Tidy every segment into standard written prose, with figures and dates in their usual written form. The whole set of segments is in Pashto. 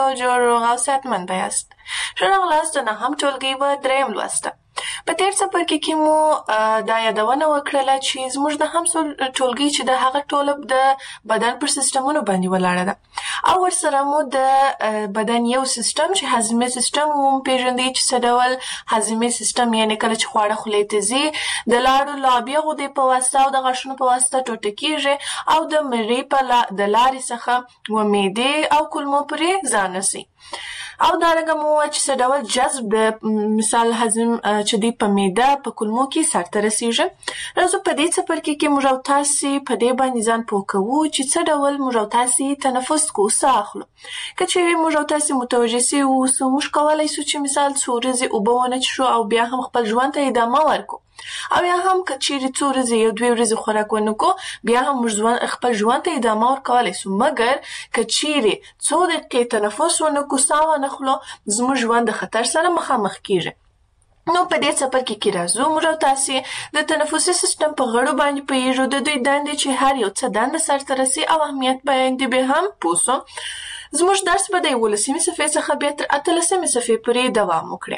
جوړ روغ او صحتمند یاست. ښه راغلاست د نهم ټولګي په دریم لوست. په تیر څپرکي کې مو دا یادونه وکړله چې زموږ د هم ټولګي چې د هغه ټوله د بدن پر سیستمونو باندې ولاړه ده او ورسره مو د بدن یو سیستم چې هضمي سیستم مو پیژندئ چې څه ډول هضمي سیستم یعنې کله چې خواړه خولې ته ځي د لاړو لابې غدې په واسطه او د غاښونو په واسطه ټوټه کېږي او د مرۍ د لارې څخه و معدې او کولمو پورې ځان رسوي. او دارنګه مو چې څه ډول جذب د مثال هضم چې دی په معده په کولمو کې سرته رسیږي. راځو په دې څپرکي کې موږ او تاسې په دې باندې ځان پوه کوو چې څه ډول موږ او تاسې تنفس کوو، ساه اخلو. که چیرې موږ او تاسې متوجه سوي اوسو، موږ کولی سو چې مثال څو ورځې اوبه ونه څښو او بیا هم خپل ژوند ته ادامه ورکړو، او یا هم که چیرې څو ورځې یو دوې ورځې خوراک ونه کړو بیا هم موږ خپل ژوند ته ادامه ورکولی سو. مګر که چیرې څو دقیقې تنفس ونه کړو، ساه ونه اخلو، زموږ ژوند د خطر سره مخامخ کیږي. نو په دې څپرکي کې راځو موږ او تاسې د تنفسي سیستم په غړو باندې پوهیږو، د دوی دندې چې هر یو څه دنده سرته رسي او اهمیت باندې به هم پوه سو. زموږ درس به د 11مې صفحې څخه بیا تر 18مې صفحې پورې دوام وکړي.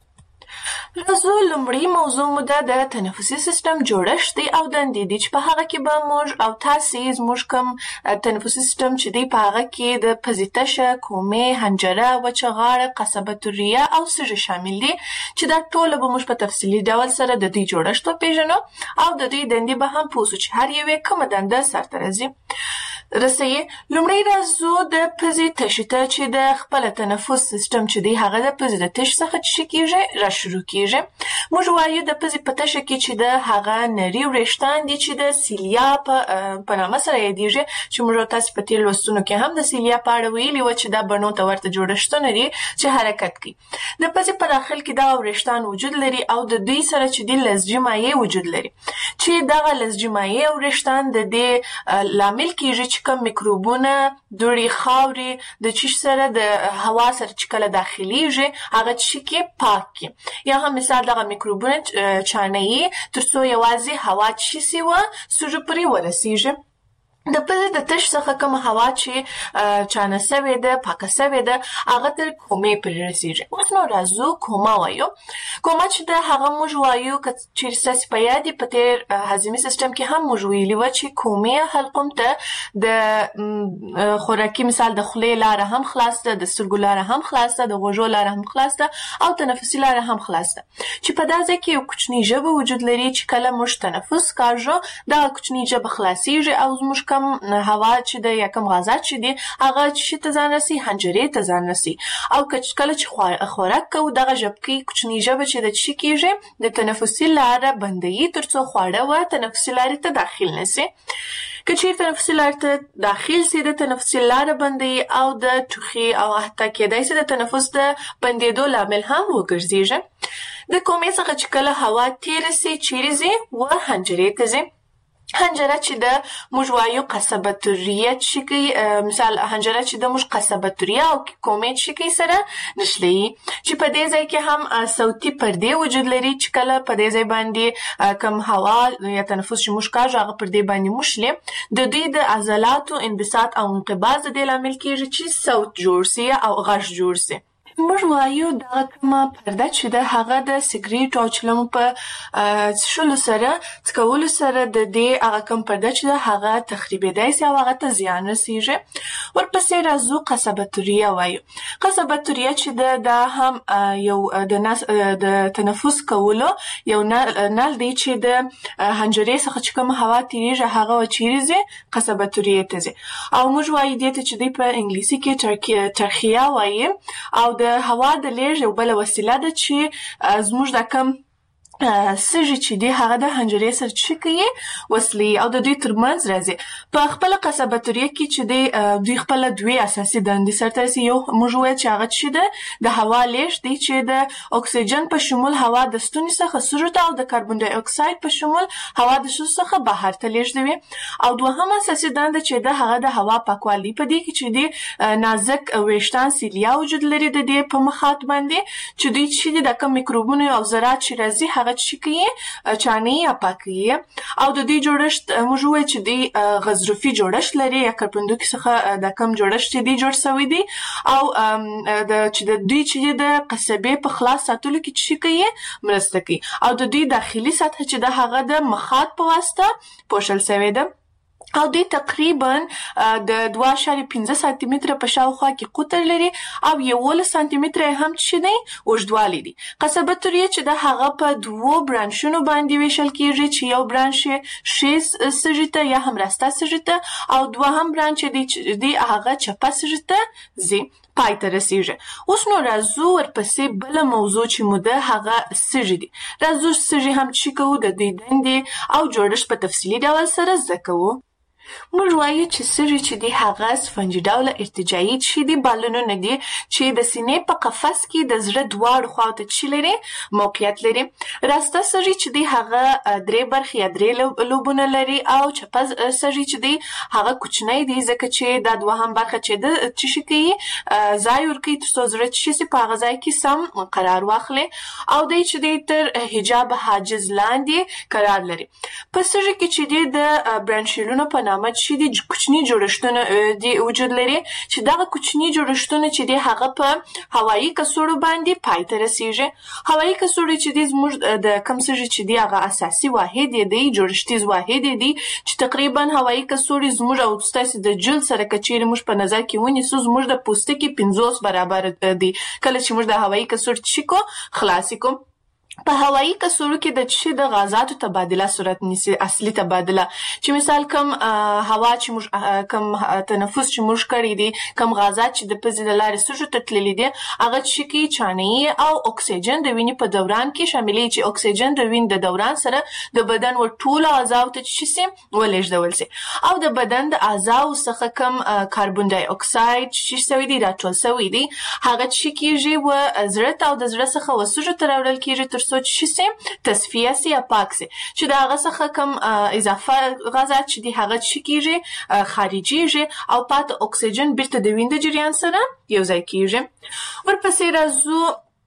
راځو لومړی موضوع مو د تنفسي سیستم جوړښت دی او دندې دي چې په هغه کې به موږ او تاسې زموږ کوم تنفسي سیستم چې دی په هغه کې د پزې تشه، کومې، حنجره، وچه غاړه، قصبة الریه او سږي شامل دي چې دا ټوله به موږ په تفصیلي ډول سره د دوی جوړښت وپېژنو او د دوی دندې به هم پوه سو چې هر یوې کومه دنده سرته رسوي. لومړی راځو د پزې تشې ته چې د خپل تنفس سیستم چې دی هغه د پزې د تش څخه چې کېږي را شروع کېږي. موږ وایو د پزې په تشه کې چې د هغه نري وریښتان دي چې د سیلیا په نامه سره یادېږي، چې موږ تاسې په تېر لوستونو کې هم د سیلیا په اړه ویلي وه چې دا بڼو ته ورته جوړښتونه دي چې حرکت کوي. د پزې په داخل کې دغه وریښتان وجود لري او د دوی سره چې دي لزجي مایع وجود لري چې دغه لزجي مایع او وریښتان د دې لامل کېږي چې کوم میکروبونه، دوړې، خاورې د چیش سره د هوا سره چې کله داخليږي هغه چې کې پاک کړي، یا هم مثال دغه میکروبونه چانهیي تر څو یوازې هوا چې سي و سږو پورې ورسیږي. د پزې د تش څخه کومه هوا چې چانه سوې ده، پاکه سوې ده، هغه تر کومې پورې رسیږي. اوس نو راځو کومه وایو. کومه چې ده هغه موږ وایو که چیرې ستاسې په یاد په تېر هضمي سیستم کې هم موږ ویلي وه چې کومې حلقوم ته د خوراکي مثال د خولې لاره هم خلاص ده، د سترګو لاره هم خلاص ده، د غوږو لاره هم خلاص ده او تنفسي لاره هم خلاص ده، چې په دا ځای کې یو کوچنی ژبه وجود لري چې کله موږ تنفس کاږو دغه کوچنی ژبه خلاصیږي او زموږ کم هوا چې ده یا کم غازات چې دي هغه چې ته ځان رسي حنجرې ته ځان رسي. او کله چې خوراک کوو دغه ژبکۍ کوچنۍ ژبه چې د څه کېږي د تنفسي لاره بندوي تر څو خواړه و تنفسي لارې ته داخل نسي. که چیرې تنفسي لارې ته داخل سي د تنفسي لاره بندوي او د ټوخي او حتی کېدای سي د تنفس د بندېدو لامل هم وګرځېږي. د کومې څخه چې کله هوا تېره سي چیرې ځي و حنجرې ته ځي. حنجره چې د موږ وایو قصبة الریه چې کوي، مثال حنجره چې د موږ قصبة الریه او کومې چې کوي سره نښلوي، چې په دې ځای کې هم صوتي پردې وجود لري چې کله په دې ځای باندې کم هوا یا تنفس چې موږ کاږو هغه پردې باندې موښلي، د دوی د عضلاتو انبساط او انقباض د دې لامل کېږي چې صوت جوړ سي او غږ جوړ سي. موږ وایو دغه کومه پرده چې ده هغه د سګریټو او چلمو په څښلو سره څکولو سره د دې هغه کوم پرده چې ده هغه تخریبېدای سي او هغه ته زیان رسیږي. ورپسې راځو قصبة الریه وایو. قصبة الریه چې ده دا هم یو د تنفس کولو یو نل دی چې د حنجرې څخه چې کومه هوا تېرېږي هغه چیرې ځي؟ قصبة الریه ته ځي. او موږ وایو دې ته چې دی په انګلیسي کې ترخیه وایي او د هوا د لیږد یو بله وسیله ده چې زموږ دا کم سږي چې دي هغه د حنجرې سره چې کوي وصلي او د دوی ترمنځ راځي. په خپله قصبة الریه کې چې دی دوی خپله دوې اساسي دندې سرته رسي. یو موږ وویل چې هغه چې ده د هوا لیږد دی چې د اکسیجن په شمول هوا د ستوني څخه سږو ته او د کاربن ډای اکساید په شمول هوا د سږو څخه بهر ته لیږدوي. او دوهمه اساسي دنده چې ده هغه د هوا پاکوالی. په دې کې چې دی نازک ویښتان سیلیا وجود لري د دې په مخاط باندې چې دوی چې د کوم میکروبونو او ذرات چې راځي هغه هغه چی کوي چانه یا پاکوي او د دې جوړښت موږ وایو چې دی غضروفي جوړښت لري یا کرپندوکي څخه د کم جوړښت چې دی جوړ شوی دی او چې د دوی چې د قصبې په خلاص ساتلو کې چی کوي مرسته کوي او د دوی داخلي سطح چې د هغه د مخاط په واسطه پوښل شوی ده او دی تقریبا د 2.5 سانتي متره په شاوخوا کې قطر لري او 11 سانتي متره هم چې دی اوږدوالی دی. قصبه توریه چې د هغه په 2 برانشونو باندې ویشل کیږي چې یو برانش ښي سږي ته یا هم راسته سږي ته او دوهم برانش دی هغه چپه سږي ته ځي پای ته رسیږي. اوس نو راځو ورپسې بله موضوع چې مو ده هغه سږي دي. راځو سږي هم چې کوو د دوی دندې او جوړښت په تفصیلي ډول سره زده کوو. موږ وایو چې سږي چې دی هغه سفنجي ډوله ارتجاعي چې دی بالونونه دي چې د سینې په قفس کې د زړه دواړو خواو ته چې لري موقعیت لري. راسته سږي چې دی هغه 3 برخې یا 3 لوبونه لري او چپه سږي چې دی هغه کوچنی دی ځکه چې دا دوهم برخه چې د چې کوي ځای ورکوي ترڅو زړه چې په هغه ځای کې سم قرار واخلي او دی چې دی تر حجاب حاجز لاندې قرار لري. په سږي کې چې دی د برانشیلونو په نامه چې دی کوچني جوړښتونه دی وجود لري چې دغه کوچني جوړښتونه چې دی هغه په هوایي کڅوړو باندې پای ته رسیږي. هوایي کڅوړې چې دی زموږ د کوم سږي چې دی هغه اساسي واحد دی جوړښتیز واحد دی چې تقریبا هوایي کڅوړې زموږ او ستاسو د جلد سره کچېرې موږ په نظر کې ونیسو زموږ د پوستکي 50 برابر دی کله چې موږ د هوایي کڅوړې چیکو خلاص کو. په هوایي کڅوړو کې د چې د غازاتو تبادله صورت نیسي اصلي تبادله چې مثال کم هوا چې موږ کم تنفس چې موږ کړی دي کم غازات چې د پزې د لارې سږو ته تللي دي هغه چې کې چانه‌ای او اکسیجن د وینې په دوران کې شاملې چې اکسیجن د وینې د دوران سره د بدن ور ټولو اعضاو ته چې سي ولېږدول سي او د بدن د اعضاو څخه کم کاربن ډای اکساید چې سوي دي راټول سوي دي هغه چې کېږي و زړه او د زړه څخه وسوجو تر وړل کېږي تر څو چې سي تصفیه سي یا پاک سي چې دا هغه څخه کم اضافه غازات چې دي هغه چې کېږي خارجيږي او پات اکسیجن بیرته د وینې د جریان سره یو ځای کېږي. ورپسې راځو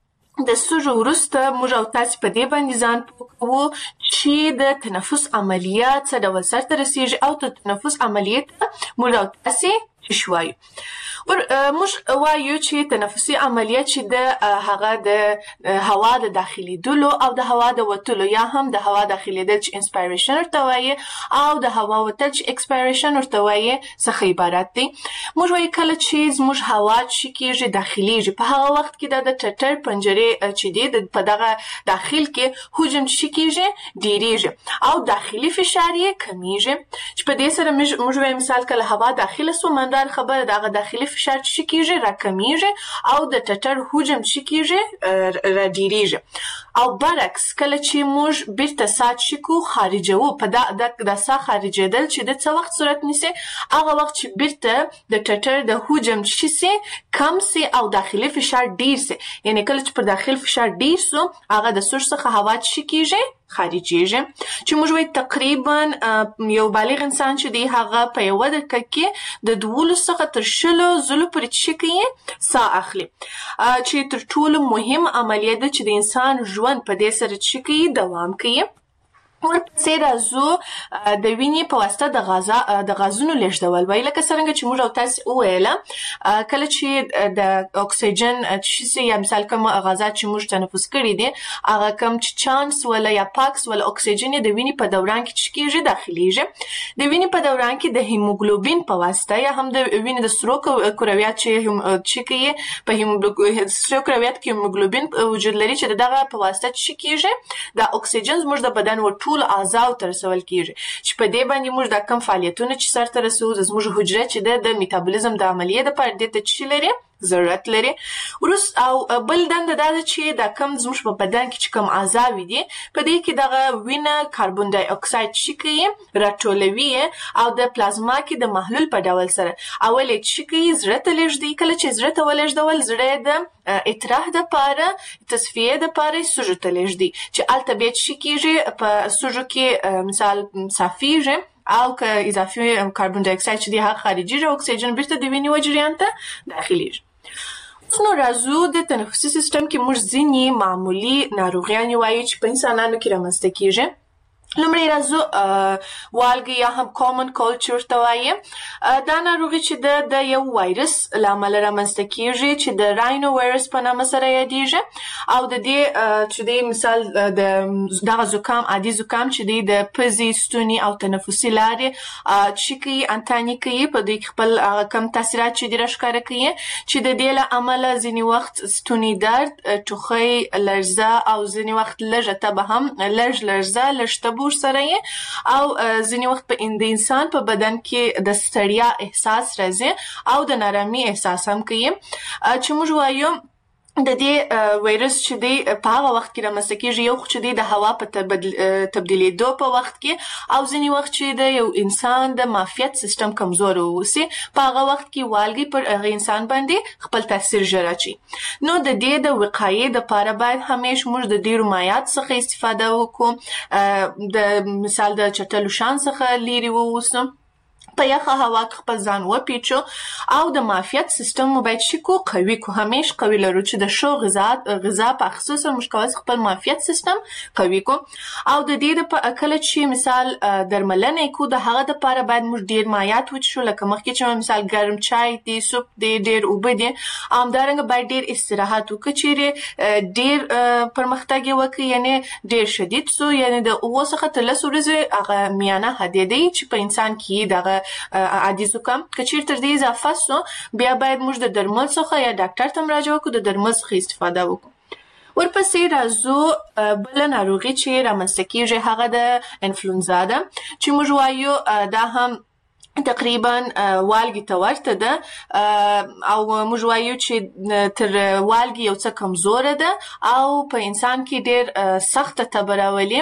د سږو وروسته موږ او تاسو په دې باندې ځان پوه کوو چې د تنفس عملیات څه ډول سرته رسیږي او د تنفس عملیات موږ او تاسو شوایو. موږ وایو چې تنفسي عملیات چې د هغه د هوا د داخلي دلو او د هوا د وتلو یا هم د هوا داخلي دل چې انسپایریشن ورته وایي او د هوا وتل چې ایکسپایریشن ورته وایي څخه عبارت دي. موږ وایو کله چې موږ هوا چې کېږي داخليږي په هغه وخت کې د ټټر پنجرې چې دی په دغه داخل کې حجم چې کېږي ډیریږي او داخلي فشار یې کمیږي چې په دې سره موږ وایو مثال کله هوا داخله سو مندار خبره دغه داخلي فشار چې کېږي راکمیږي او د ټټر حجم چې کېږي را ډیریږي او برعکس کله چې موږ بیرته سات شکو خارجو په د سا خارجېدل چې د څه وخت صورت نیسي هغه وخت چې بیرته د ټټر د حجم چې سي کم سي او داخلي فشار ډیر سي یعنی کله چې پر داخل فشار ډیر سو هغه د سور څخه هوا چې کېږي خارجيږي چې موږ وایو تقریبا یو بالغ انسان چې دی هغه په یو دقیقه کې د 12 څخه تر 20 ځلو پورې چې کوي ساه اخلي چې تر ټولو مهم عملیه ده چې د انسان ژوند په دې سره چې کوي دوام کوي. ورپسې راځو د وینې په واسطه د غازونو لیږدول وایي لکه څنګه چې موږ او تاسو وویله کله چې د اکسیجن چې یا مثال کوم غازات چې موږ تنفس کړي دي هغه کوم چې چانس ولا یا پاکس ولا اکسیجن د وینې په دوران کې چې کېږي داخليږي د وینې په دوران کې د هیموګلوبین په واسطه یا هم د وینې د سرو کرویات چې کوي په سرو کرویات کې هیموګلوبین وجود لري چې دغه په واسطه چې کېږي د اکسیجن زموږ د بدن ټول اعضاء تر رسول کیږي چې په دې باندې موږ د کم فعالیتونه چې سرته رسو زموږ حجره چې د میتابولیزم د عملیې د پاره د چې لري ضرورت لري. ورس او بل دنده دا چې د کم زموږ په بدن کې چې کم اعضاء دي په دې کې دغه وینه کاربن ډای اکساید چې کوي راټولوي او د پلازما کې د محلول په ډول سره اول چې کوي زړه ته لېږدي کله چې زړه ته ولېږدول زړه د اطراح د پاره تصفیه د پاره سږو ته لېږدي چې البته چې کېږي په سږو کې مثال صافیږي او که اضافي کاربن ډای اکساید چې دی هغه خارجي او اکسیجن بیرته د وینې و جریان ته داخليږي. نو راځو د تنفسي سیستم کې موږ ځینې معمولي ناروغیانې وایو چې په انسانانو کې رامنځته کیږي. لومړی راځو والګي یا هم کامن کولډ چې ورته وایي. دا ناروغي چې د یو وایرس له امله رامنځته کیږي چې د راینو وایرس په نامه سره یادیږي او د دې چې د مثال د دغه زکام عادي زکام چې د پزې ستوني او تنفسي لارې چې کوي انتاني کوي په دې خپل کم تاثیرات چې د راښکاره کوي چې د دې له امله ځینې وخت ستوني درد ټوخی لړزه او ځینې وخت لږه تبه هم لړزه لږ تبه سره او ځینې وخت په انسان په بدن کې د ستړیا احساس راځي او د نارامي احساس هم کوي چې موږ وایو د دې وایرس چې دی په هغه وخت کې رامنځته کیږي یو چې دی د هوا په تبدیلېدو په وخت کې او ځینې وخت چې د یو انسان د معافیت سیستم کمزور ووسي په هغه وخت کې والګي پر هغه انسان باندې خپل تاثیر ژر اچي. نو د دې د وقایې دپاره باید همیشه موږ د ډېرو مایعات څخه استفاده وکړو، د مثال د چټلو شان څخه لرې واوسو، په یخه هوا کې خپل ځان وپیچو او د معافیت سیستم مو باید شي کو قوي کو، همیشه قوي لرو چې د ښه غذا په اخیستو سره موږ کولی خپل معافیت سیستم قوي کو. او د دې کله چې مثال درملنه کو د هغه دپاره باید موږ ډېر مایعات وڅښو، لکه مخکې چې مثال ګرم چای دی، سوپ دی، ډېر اوبه دي. همدارنګه باید ډېر استراحت وکړو، چیرې ډېر پرمختګ یې وکړي یعنې ډېر شدید سو، یعنې د 7 څخه تر 10 ورځې هغه میانه حد دی چې په انسان کې دغه عادي زکام که چیرې تر دې اضافه سو بیا باید موږ د درمل څخه یا ډاکټر ته مراجعه وکړو، د درمل څخه استفاده وکړو. ورپسې راځو بله ناروغي چې رامنځته کیږي هغه د انفلونزا ده چې موږ وایو دا هم تقریبا والګي ته ورته ده او موږ وایو چې تر والګي یو څه کمزوره ده او په انسان کې ډېر سخته تبه راولي،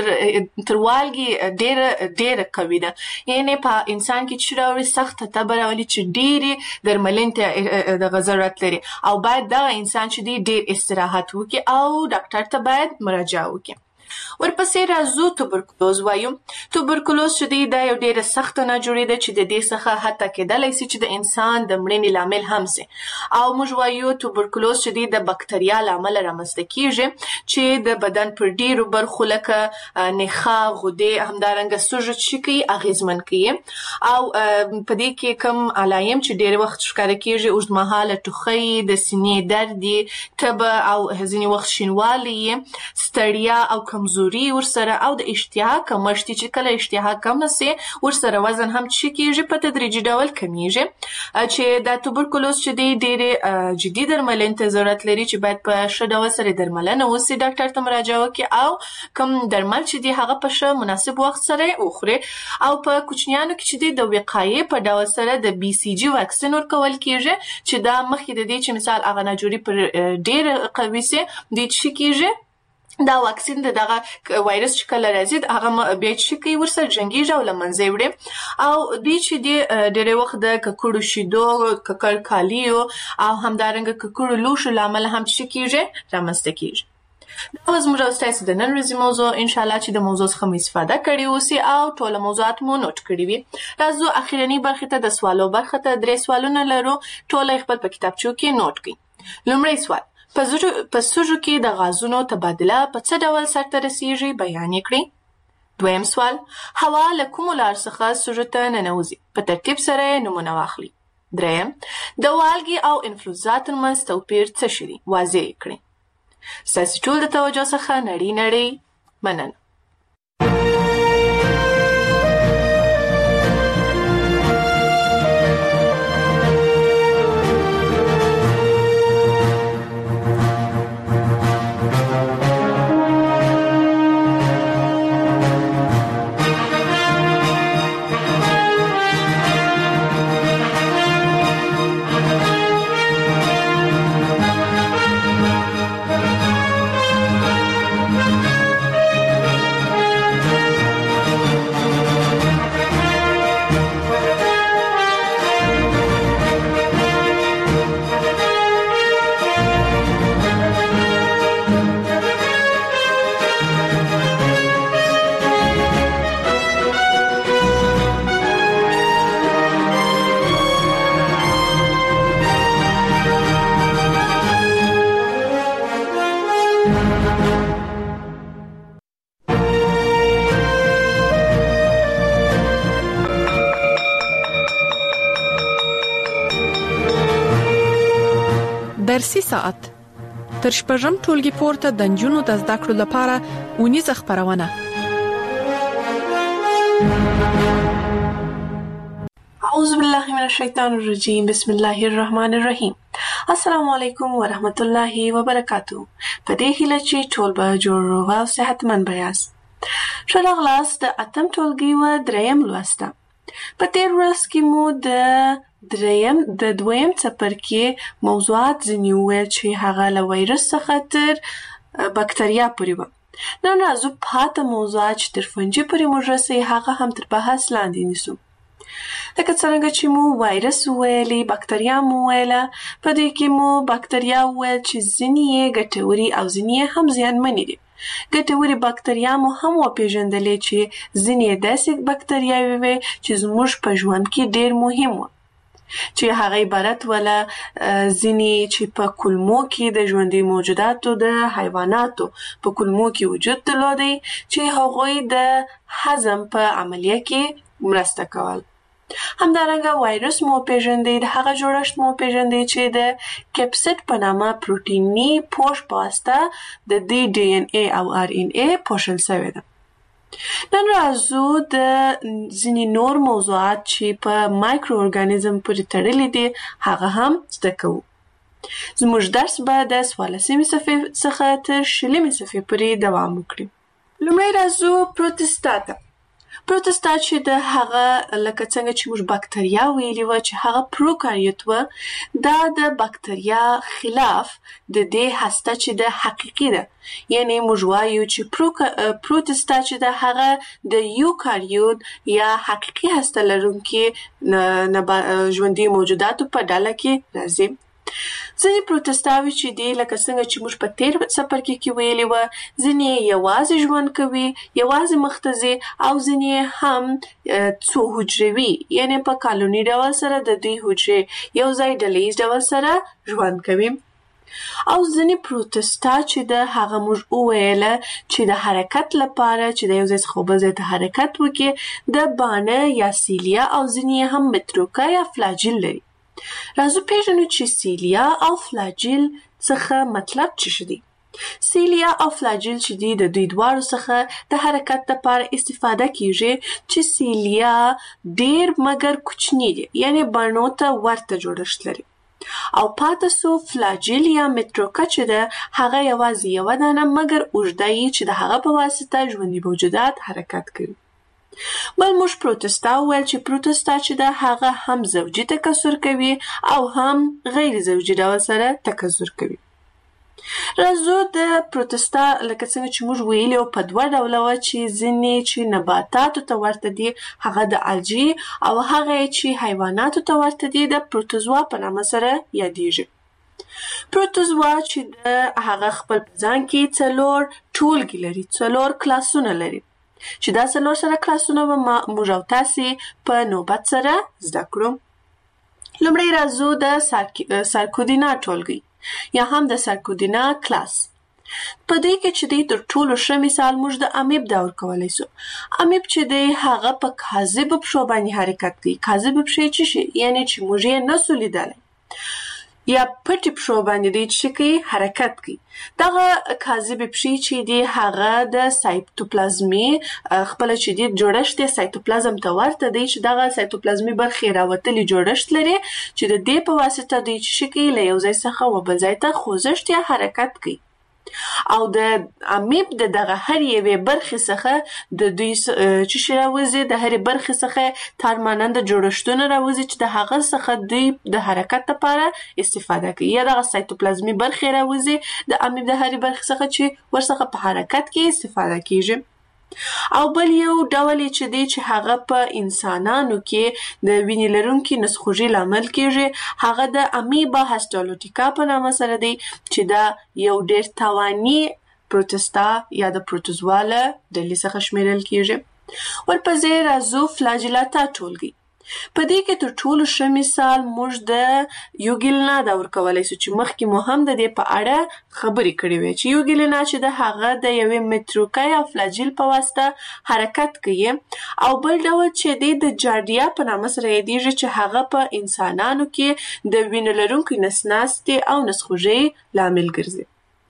تر والګي ډېره قوي ده، یعنې په انسان کې چې راوړي سخته تبه راولي چې ډېرې درملنې ته دغه ضرورت لري او باید دغه انسان چې دی ډېر استراحت وکړي او ډاکټر ته باید مراجعه وکړي. ورپسې راځو توبرکلوز وایو. توبرکلوز چې دی دا یو ډېره سخته ناجوړي ده چې د دې څخه حتی کېدلی سي چې د انسان د مړینې لامل هم سي او موږ وایو توبرکلوز چې دی د بکتریا له امله رامنځته کیږي چې د بدن پر ډېرو برخو لکه نخاع، غدې، همدارنګه سږو چې کوي اغېزمن کوي او په دې کې کوم علایم چې ډېر وخت ښکاره کیږي اوږدمهاله ټوخی، د سینې درد، تبه او ځینې وخت شینوالی، ستړیا او کمزوري ورسره او د اشتها کمښت چې کله اشتها کمه سي ورسره وزن هم چې کیږي په تدریجي ډول کمیږي چې دا توبرکلوز چې دی ډېرې جدي درملنې ته ضرورت لري چې باید په ښه ډول سره درملنه وسي، ډاکټر ته مراجعه وکړي او کوم درمل چې دی هغه په ښه مناسب وخت سره وخوري. او په کوچنیانو کې چې دی د وقایې په ډول سره د BCG واکسین ورکول کیږي چې دا مخکې د دې چې مثال هغه ناجوړي پر ډېر قوي سي دی چې کیږي دا واکسین دغه وایرس چې کله راځي هغه بیا چې کوي ورسره جنګیږي او له منځه یې وړي او دوی چې دی ډېری وخت د ککړو شیدو، ککړ کالیو او همدارنګه ککړو لوښو له امله هم چې کیږي رامنځته کیږي. دا و زموږ او ستاسې د نن ورځې موضوع، انشاءالله چې د موضوع څخه مو استفاده کړې اوسي او ټوله موضوعات مو نوټ کړي وي. راځو اخرنۍ برخې ته د سوالو برخه ته 3 سوالونه لرو، ټوله خپل په کتابچو کې نوټ کړئ. لومړی سوال: په سږو کې د غازونو تبادله په څه ډول سرته رسیږي بیان یې کړئ. دویم سوال: هوا له کومو لار څخه سږو ته ننوځي؟ په ترتیب سره یې نومونه واخلئ. دریم: د والګي او انفلونزا ترمنځ توپیر څه شی دی؟ واضح یې کړئ. ستاسې ټول د توجه څخه نړۍ مننه. درسي ساعت تر شپږم ټولګي پورته د نجونو د زده کړو لپاره اونیزه خپرونه. اعوذ بالله من الشیطان الرجیم. بسم الله الرحمن الرحیم. السلام علیکم ورحمت الله وبرکاتہ. په دې هیله چې ټول به جوړ او صحتمند یاست. ښه راغلاست د اتم ټولګي و دریم لوسته. په تیر ورځ کې مو د دویم څپرکي موضوعات ځینې وویل چې هغه له وایرس څخه تر بکتریا پورې وه. نن راځو پاته موضوعات چې تر فنجي پورې موږ رسوي هغه هم تر بحث لاندې نیسو. لکه څرنګه چې مو وایرس وویلې، بکتریا مو وویله. په دې کې مو بکتریا وویل چې ځینې یې ګټورې او ځینې یې هم زیانمنې دي. ګټورې بکتریا مو هم وپېژندلې چې ځینې یې داسې بکتریاوې وې چې زموږ په ژوند کې ډېر مهم وه، چې هغه عبارت وله ځینې چې په کولمو کې د ژوندي موجوداتو د حیواناتو په کولمو کې وجود درلودی چې هغوی د هضم په عملیه کې مرسته کول. همدارنګه وایرس مو پیژندې، د هغه جوړښت مو پیژندې چې د کیپسیډ په نامه پروتیني پوښ په واسطه د دې ډي ان اے او ار ان اے پوښل شوی ده. نن راځو د ځینې نور موضوعات چې په مایکرو ارګانیزم پورې تړلي دي هغه هم زده کوو. زموږ درس به د 14مې صفحې څخه تر 20مې صفحې پورې دوام وکړي. لومړی راځو پروتستا ته. پروتستا چې د هغه لکه څنګه چې موږ بکتریا ویلي وه چې هغه پروکاریوت وه، دا د بکتریا خلاف د دې هسته چې د حقیقي ده، یعنی موږ وایو چې پروتستا چې د هغه د یوکاریوت یا حقیقي هسته لرونکي ژوندي موجوداتو په ډله کې راځي. ځینې پروتستاوي چې دي لکه څنګه چې موږ په تیر څپرکي کې ویلي وه، ځینې یوازې ژوند کوي، یوازې مخته ځي، او ځینې هم څو حجروي، یعنی په کالوني ډول سره د دوی حجرې یو ځای ډلیز ډول سره ژوند کوي. او ځینې پروتستا چې د هغه موږ وویله چې د حرکت لپاره چې د یو ځای څخه بل ځای ته حرکت وکړي د بانه یا سیلیا او ځینې هم متروکه یا فلاجیل لري. راځو پیژنو چې سیلیا او فلاجیل څخه مطلب څه دي. سیلیا او فلاجیل چې دي د دوی دواړو څخه د حرکت لپاره استفاده کیږي، چې سیلیا ډیر مګر کوچنی دي، یعنی بڼو ته ورته جوړښت لري، او پاتې سو فلاجیل یا متروکه چې ده هغه یوازې یوه دانه مګر اوږده یي چې د هغه په واسطه ژوندي موجودات حرکت کوي. بل موږ پروتستا وویل چې پروتستا چې ده هغه هم زوجي تکثر کوي او هم غیر زوجي ډول سره تکثر کوي. راځو د پروتستا لکه څنګه چې موږ ویلي او په دوه ډوله وه چې ځینې چې نباتاتو ته ورته دي هغه د الجی او هغه چې حیواناتو ته ورته دي د پروتوزوا په نامه سره یادیږي. پروتوزوا چې د هغه خپل په ځان کې 4 ټولګي لري، 4 کلاسونه لري، چې دا 4 سره کلاسونه به موږ او تاسې په نوبت سره زده کړو. لومړی راځو د سارکودینا ټولګي یا هم د سارکودینا کلاس. په دې کې چې دی تر ټولو ښه مثال موږ د امیب دور کولی سو. امیب چې دی هغه په کاذبو پښو باندې حرکت کوي. کاذبې پښې څه شي؟ یعنی چې موږ یې نسو لیدلی، یا پټې پښو باندې دی چې کوي حرکت کوي. دغه کاذبې پښې چې دی هغه د سایتوپلازمي خپله چې دی جوړښت یې سایتوپلازم ته ورته دی، چې دغه سایتوپلازمي برخې راوتلي جوړښت لري چې د دې په واسطه دوی چې کوي له یو ځای څخه و بل ځای ته خوځښت یا حرکت کوي. او د امیب د دغه هر یوې برخې څخه د دوی چې شي راوځي، د هرې برخې څخه تارماننده جوړښتونه راوځي چې د هغه څخه دوی د حرکت لپاره استفاده کوي، یا دغه سایتوپلازمي برخې راوځي د امیب د هرې برخې څخه چې ورڅخه په حرکت کې استفاده کیږي. او بل یو ډول چې دی چې هغه په انسانانو کې د وینې لرونکي نسخوږي لامل کیږي، هغه د امیبا هسټالوټیکا په نامه سره دی، چې دا یو ډیر تواني پروتستا یا د پروتوزوا له ډلې څخه شمیرل کیږي. ورپسې راځو فلاجیلاتا ټولګي. په دې کې تر ټولو ښه مثال موږ د یوګیلنا دا ورکولی سو چې مخکې مو هم د دې په اړه خبرې کړې وې چې یوګیلنا چې د هغه د یوې متروکۍ او فلاجیل په واسطه حرکت کوي او بل ډول چې د جارډیا په نامه سره یادېږي چې هغه په انسانانو کې د وینې لرونکي نسناستې او نسخوږۍ لامل ګرځي.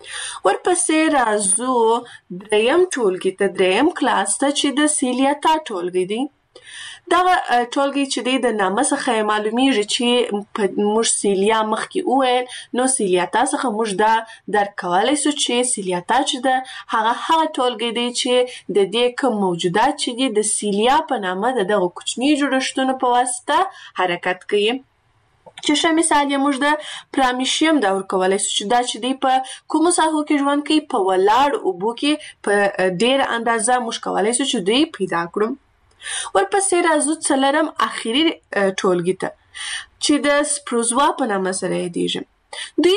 ورپسې راځو دریم ټولګي ته، دریم کلاس ته چې د سیلیاتا ټولګي دی. دغه ټولګي چې د نامه څخه معلومیږي چې موږ سیلیا مخکې وویل، نو سیلیاتا څخه موږ دا درک کولی سو چې سیلیاتا چې ده هغه ټولګي دی چې د دې کوم موجودات چې دي د سیلیا په نامه د دغه کوچني جوړښتونو په واسطه حرکت کوي. چې ښه مثال یې موږ د پرامیشیم دا ورکولی سو چې دا چې دی په کومو ساحو کې ژوند کوي، په ولاړ اوبو کې په ډېره اندازه موږ کولی سو چې دوی پیدا کړو. ورپسې راځو څلورم اخري ټولګي ته چې د سپروزوا په نامه سره یادېږي. دوی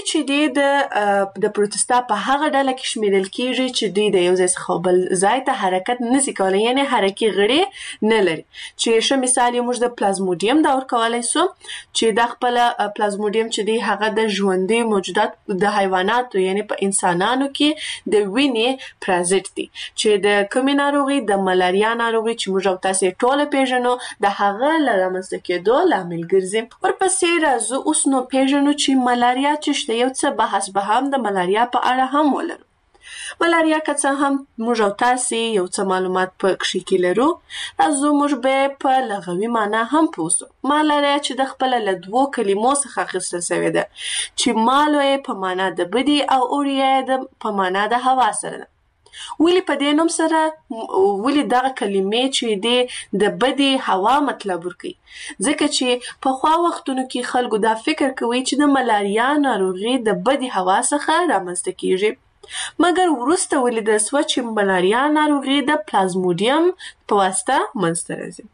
چې د پروتستا په هغه ډله کې شمیرل کیږي چې دوی د یو ځای څخه بل ځای ته حرکت نشي کولی، یعنی حرکي غړي نه لري. چې ښه مثال یې موږ د پلازموډیم دا ورکولی سو چې دا خپله پلازموډیم چې دی هغه د ژوندي موجودات د حیواناتو یعنی په انسانانو کې د وینې پرازیت دی چې د کومې ناروغي، د ملاریا ناروغي چې موږ او تاسې ټوله پیژنو د هغه له رامنځته کېدو لامل ګرځي. ورپسې راځو اوس نو پیژنو چې ملاریا چې شته، یو څه بحث به هم د ملاریا په اړه هم ولرو. ملاریا که څه هم موږ او تاسې یو څه معلومات په کښې کې لرو، راځو موږ به په لغوي معنا هم پوه سو. ملاریا چې د خپله له دوو کلمو څخه اخیستل سوې ده چې مالو یې په معنا د بدي او اوریا یې په معنا د هوا سره ده. ولې په دې نوم سره، ولې دغه کلمې چې دی د بدي هوا مطلب ورکوي؟ ځکه چې پخوا وختونو کې خلکو دا فکر کوي چې د ملاریا ناروغي د بدي هوا څخه رامنځته کیږي، مګر وروسته ولیدل سوه چې ملاریا ناروغي د پلازموډیم په واسطه منځته راځي.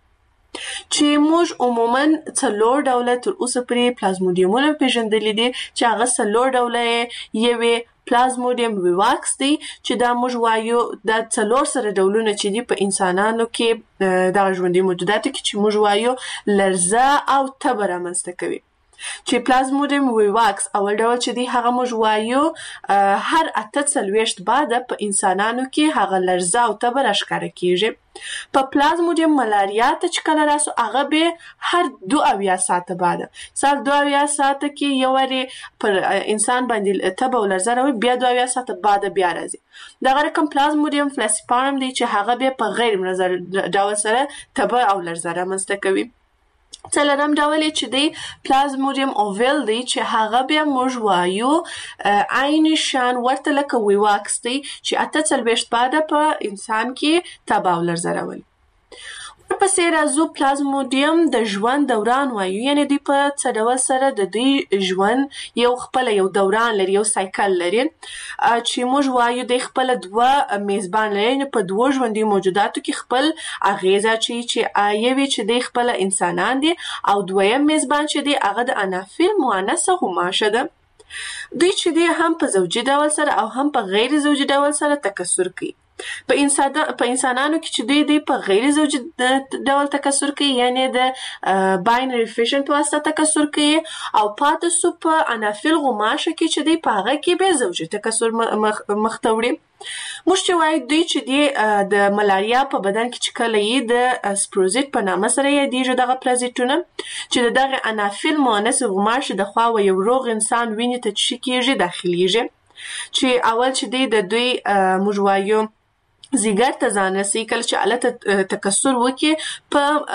چې موږ عموما 4 ډوله تر اوسه پورې پلازموډیمونه پیژندلي دي چې هغه 4 ډوله یې پلازموډیم ویواکس دی چې دا موږ وایو دا 4 سره ډولونه چې دي په انسانانو کې دغه ژوندي موجوداتو کې چې موږ وایو لرزه او تبه رامنځته کوي. چې پلازموډیم ویواکس اول ډول چې دی هغه موږ وایو هر 48 بعده په انسانانو کې هغه لرزه او تبه راښکاره کیږي. په پلازموډیم ملاریا ته چې کله راسو هغه به هر 72 ساعته بعده، سال 72 ساعته کې یو وارې پر انسان باندې تبه او لرزه راوړي، بیا 72 ساعته بعده بیا راځي. دغه رقم پلازموډیم فلاسیپارم دی چې هغه به په غیر منظم ډول سره تبه او لرزه رامنځته کوي. څلورم ډول چې دی پلازموډیم اوویل دی چې هغه بیا موږ وایو عین شان ورته لکه ویواکس دی چې 48 بعده په انسان کې تبه او لرزه راولي. ورپسې راځو پلازموډیم د ژوند دوران وایو، یعنی دوی په څه ډول سره د دوی ژوند یو خپله یو دوران لري، یو سایکل لري چې موږ وایو دوی خپله 2 میزبان لري، یعنی په 2 ژوندي موجوداتو کې خپل اغیزه چې یوې چې دوی خپله انسانان دي او دویم میزبان چې دی هغه د انافیل مؤنثه غوماشه ده. دوی چې دی هم په زوجي ډول سره او هم په غیر زوجي ډول سره تکثر کوي. په انسانانو کې چې دوی په غیر زوجي ډول تکثر کوي، یعنی د باینري فیشن په واسطه تکثر کوي، او پاتې سو په انافیل غوماشه کې چې دوی په هغه کې به زوجي تکثر مخته وړي. موږ چې وایو دوی چې دی د ملاریا په بدن کې چې کله یې د سپروزیت په نامه سره یادېږي دغه پرازیتونه چې د دغه انافیل مؤنث غوماشې د خوا و یو روغ انسان وینې ته چې کېږي داخلیږي، چې اول چې دی د دوی موږ وایو زیګر ته ځان رسي، کله چې هلته تکثر وکړي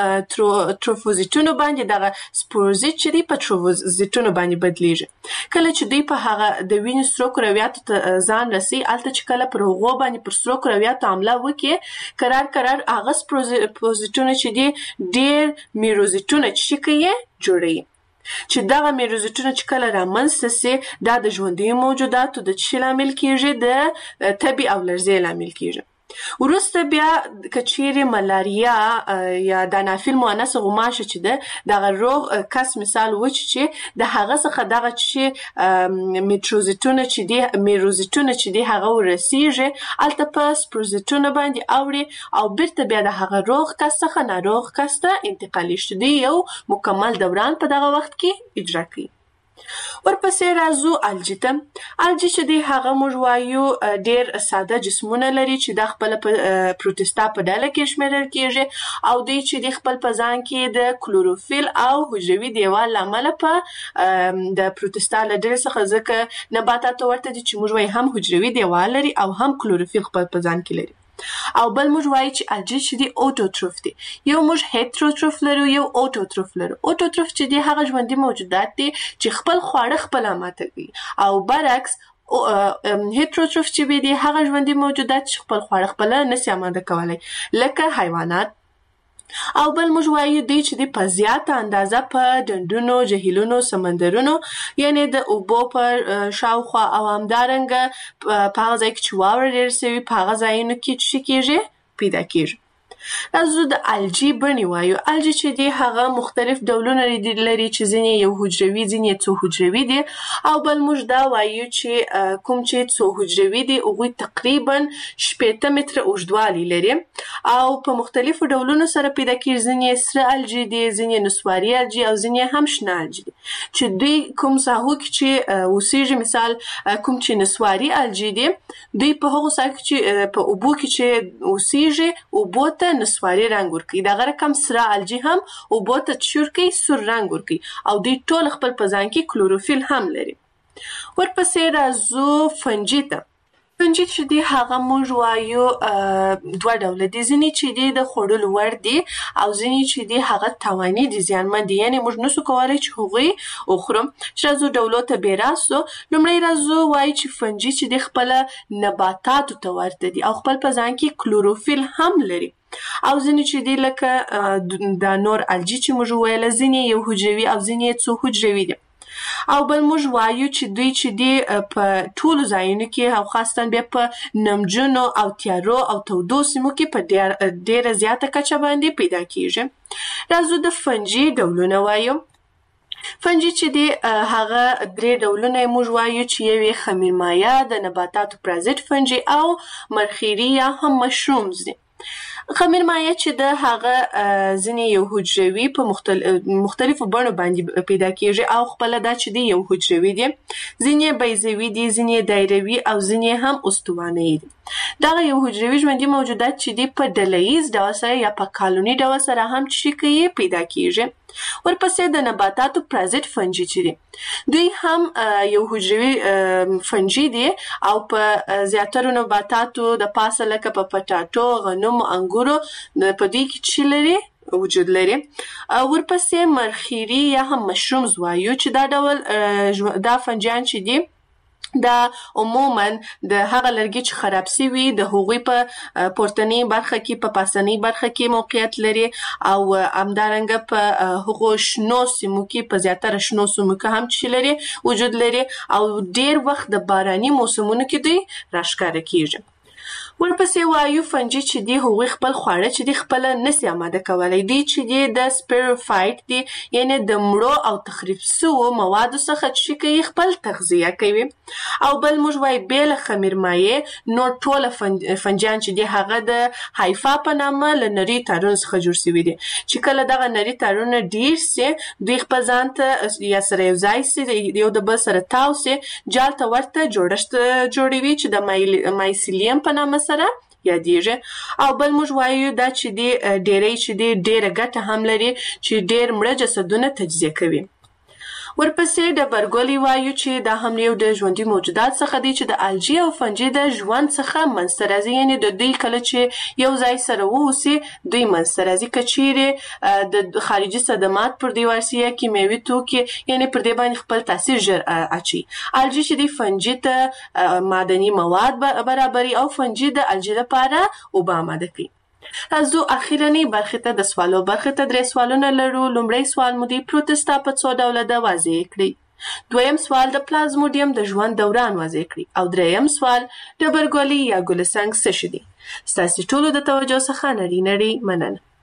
په تروفوزیتونو باندې دغه سپوروزیت چې دی په تروفوزیتونو باندې بدلیږي. کله چې دوی په هغه د وینې سرو کرویاتو ته ځان رسي، هلته چې کله پر هغو باندې پر سرو کرویاتو حمله وکړي کرار هغه سپوروزیتونه چې دی ډېر میروزیتونه چې کوي جوړوي، چې دغه میروزیتونه چې کله رامنځته سي دا د ژوندیو موجوداتو د څه لامل کیږي؟ د تبې او لرزې لامل کیږي. وروسته بیا کچېرې ملاریا یا د انافیل مؤنث غوماشه چې ده دغه روغ کس مثال وچ چې د هغه څخه دغه چې میټروزیټونه چې دي هغه ورسیږي هلته په سپروزیټونه باندې اوړي او بیرته بیا د هغه روغ کس څخه ناروغ کس ته انتقالي شي. دوی یو مکمل دوران په دغه وخت کې اجرا کوي. ورپسې راځو الجی ته. الجی چې دی هغه موږ وایو ډیر ساده جسمونه لري چې د خپل پروتستا په ډله کې شمیرل کیږي او دوی چې د خپل په ځان کې د کلوروفیل او حجروي دیوال لامل په د پروتستا له ډلې څخه ځکه نباتات ورته دي چې موږ وایو هم حجروي دیوال لري او هم کلوروفیل خپل په ځان کې لري. او بل موږ وایو چې الجی چې دی اوټوټروف دی. یو موږ هیټروټروف لرو یو اوټوټروف لرو. اوټوټروف چې دی هغه ژوندي موجودات دي چې خپل خواړه خپل ماته کوي او برعکس هیټروټروف چې دی هغه ژوندي موجودات چې خپل خواړه خپل نشي اماده کولای لکه حیوانات. او بل موږ وایو دی چې دی په زیاته اندازه په ډنډونو، جهیلونو، سمندرونو یعنی د اوبو په شاوخوا او همدارنګه په هغه ځای کې چې واوره ډېره سوي په هغه ځایونو کې څه کیږي پیدا کیږي. راځو د الجی بڼې وایو. الجی چې دی هغه مختلف ډولونه لري چې ځینې یو حجروي ځینې څو حجروي دي او بل موږ دا وایو چې کوم چې څو حجروي دي هغوی تقریبا 8 متره اوږدوالی لري او په مختلفو ډولونو سره پیدا کیږي. ځینې سره الجی دي، ځینې نسواري الجی او ځینې هم شنه الجی دي چې دوی کوم ساحو کې چې اوسیږي. مثال کوم چې نسواري الجی دي دوی په هغو ساحو کې چې په اوبو کې چې اوسیږي اوبو ته نسواري رنګ ورکوي. دغه رقم سره الجی هم اوبو ته چور کوي، سور رنګ ورکوي او دوی ټول خپل په ځان کې کلوروفیل هم لري. ورپسې راځو فنجي ته. فنجي چې دی هغه موږ وایو دوه ډوله دي. ځینې چې دی د خوړلو وړ دي او ځینې چې دی هغه تاواني دي، زیانمن دي، یعنی موږ نسو کولی چې هغوی وخورو. چې راځو ډولو ته بې راستو. لومړی راځو وایو چې فنجي چې دی خپله نباتاتو ته ورته دي او خپل په ځان کې کلوروفیل هم لري. او ځینې چې دی لکه د نور الجی چې موږ ویله ځینې یو حجروي او ځینې څو حجروي دي. او بل موږ وایو چې دوی چې دی په ټولو ځایونو کې او خاصتاً بیا په نمجنو او تیارو او تودو سیمو کې په ډیره زیاته کچه باندې پیدا کیږي. راځو د فنجي ډولونه وایو. فنجي چې دی هغه 3 ډولونه موږ وایو چې یو یې خمیرمایه، د نباتاتو پرازیت فنجي او مرخیري یا هم مشرومز دي. خمیرمایه چې د هغه ځینې یو حجروي په مختلفو بڼو باندې پیدا کیږي او خپله دا چې دی یو حجروي دي، ځینې بیضوي دي، ځینې دایروي او ځینې هم استوانه‌یي دي. دغه یو حجروي ژوندي موجودات چې دی په ډلهییز ډول سره یا په کالوني ډول سره هم چې کوي پیدا کیږي. ورپسې د نباتاتو پرازیت فنجي چې دي دوی هم یو حجروي فنجي دي او په زیاترو نباتاتو د پاسه لکه په پټاټو، غنمو، انګورو په دوی کې چې لري وجود لري. ورپسې مرخیري یا هم مشرومز وایو چې دا ډول دا فنجیان چې دي دا عموما د هغه لرګي چې خراب سوي د هغوی په پورتنۍ برخه کې په پاسنۍ برخه کې موقعیت لري او همدارنګه په هغو شنو سیمو کې په زیاتره شنو سیمو کې هم چې لري وجود لري او ډیر وخت د باراني موسمونو کې دوی راښکاره کیږي. ورپسې وایو فنجي چې دی هغوی خپل خواړه چې دی خپل نسي آماده کولی. دی چې دی د سپیروفایټ دی یعنی د مړو او تخریب سوو موادو څخه چې کوي خپل تغذیه کوي. او بل موږ وایو بې له خمیرمایې نور ټوله فنجیان چې دی هغه د هایفا په نامه له نري تارونو څخه جوړ سوي دي چې کله دغه نري تارونه ډیر سي دوی خپل ځان ته یا سره یو ځای سي یو د بل سره تاو سي جال ته ورته جوړښت جوړوي چې د مایسیلیم په نامه سره یادیږي. او بل موږ وایو دا چې دی ډیری چې دی ډیره ګټه هم لري چې ډیر مړه جسدونه تجزیه کوي. ورپسې ډبرګولي وایو چې دا هم یو د ژوندي موجودات څخه دی چې د الجی او فنجي د ژوند څخه منځته راځي، یعنی د دوی کله چې یو ځای سره واوسي دوی منځته راځي. که چیرې د خارجي صدمات پر دوی ورسي یا کیمیاوي توکي یعنی پر دې باندې خپل تاثیر ژر اچي. الجی چې دی فنجي ته معدني مواد برابري او فنجي د الجی لپاره اوبه آماده کوي. راځو اخیرنۍ برخې ته د سوالو برخې ته 3 سوالونه لرو. لومړی سوال مو دی پروتستا په څو ډوله ده واضح کړئ. دویم سوال د پلازموډیم د ژوند دوران واضح کړي او دریم سوال ډبرګولي یا ګلسنګ څه شي دي. ستاسو ټولو د توجه څخه نړۍ مننه.